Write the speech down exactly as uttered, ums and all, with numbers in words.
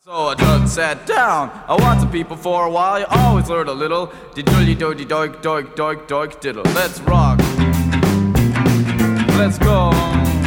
So I just sat down. I watched the people for a while. You always learn a little. Diddly doody doik doik doik doik diddle. Let's rock. Let's go.